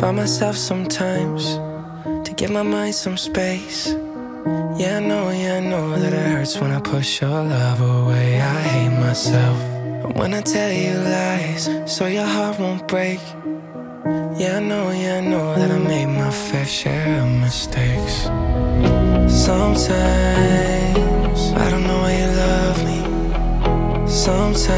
by myself sometimes to give my mind some space. Yeah, I know that it hurts when I push your love away. I hate myself when I tell you lies so your heart won't break. Yeah, I know that I made my fair share of mistakes. Sometimes I don't know why you love me. Sometimes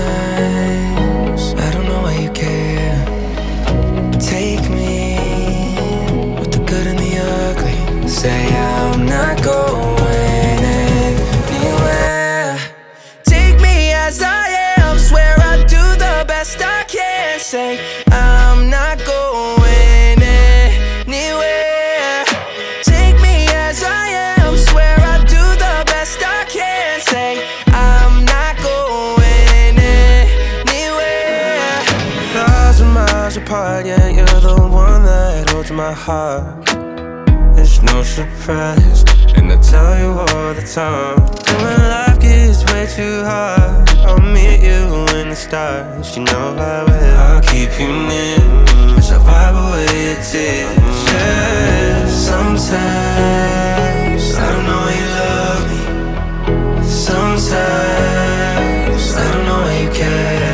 I don't know why you care. Take me with the good and the ugly. Say I'm not going anywhere. Take me as I am. Swear I'll do the best I can. Say I'm not going anywhere. Take me as I am. Swear I'll do the best I can. Say I'm not going anywhere. 1,000 miles apart, yeah, you're the one that holds my heart. It's no surprise, and I tell you all the time. And when life gets way too hard, I'll meet you in the stars. You know I will. I'll keep you near, as I wipe away your tears. Yeah, sometimes I don't know why you love me. Sometimes I don't know why you care.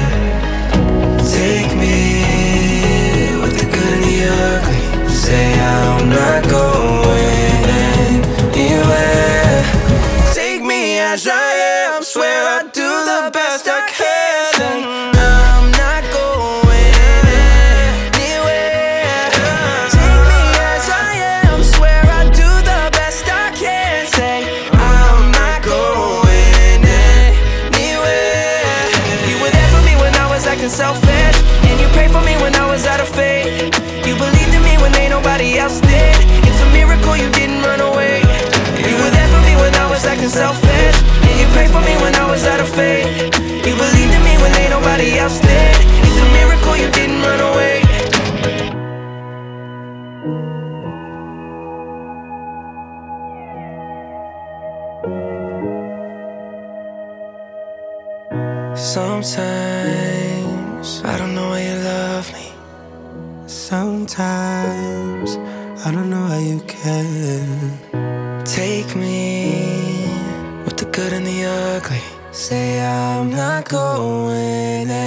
Take me with the good and the ugly. Say I'm not going anywhere. Take me as I am. Swear I'll do the best I can. Say I'm not going anywhere. Take me as I am. Swear I'll do the best I can. Say I'm not going anywhere. You were there for me when I was acting selfish, and you prayed for me when I was out of faith. You believed in me when ain't nobody else did. It's a miracle you didn't run away. You were there for me when I was acting selfish, and you prayed for me when I was out of faith. You believed in me when ain't nobody else did. It's a miracle you didn't run away. Sometimes I don't know why you love me. Sometimes I don't know how you can. Take me with the good and the ugly. Say I'm not going